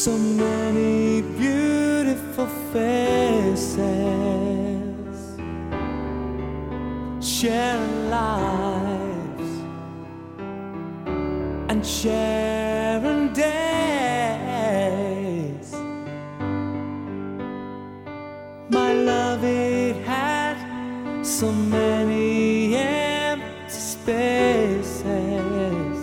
So many beautiful faces sharing lives and sharing days. My love, it had so many empty spaces.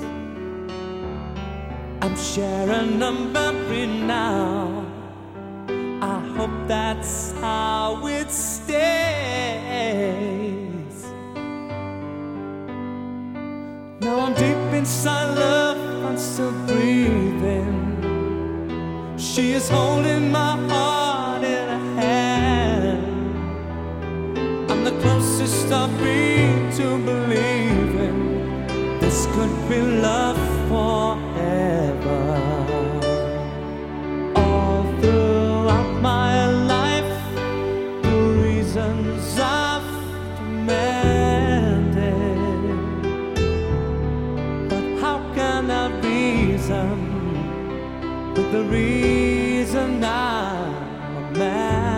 I'm sharing a memory now. I hope that's how it stays. Now I'm deep inside love, I'm still breathing. She is holding my heart in her hand. I'm the closest I've been to believing this could be love forever. All throughout my life, the reasons I've demanded, but how can I reason with the reason I'm a man?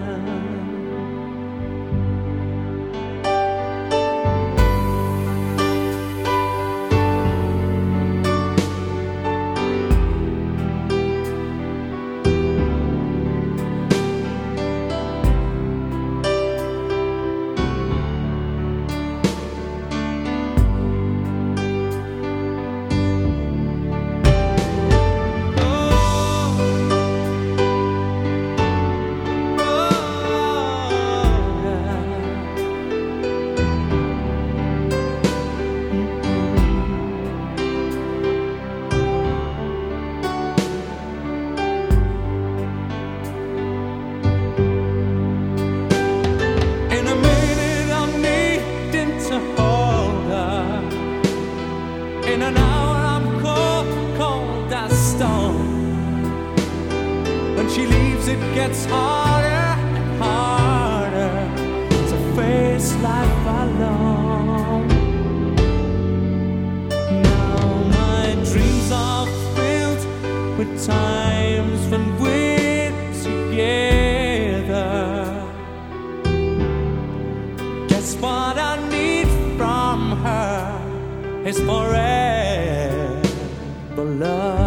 In an hour I'm cold, cold as stone. When she leaves it gets harder and harder to face life alone. Now my dreams are filled with times when we're together. Guess what I need from her is forever love.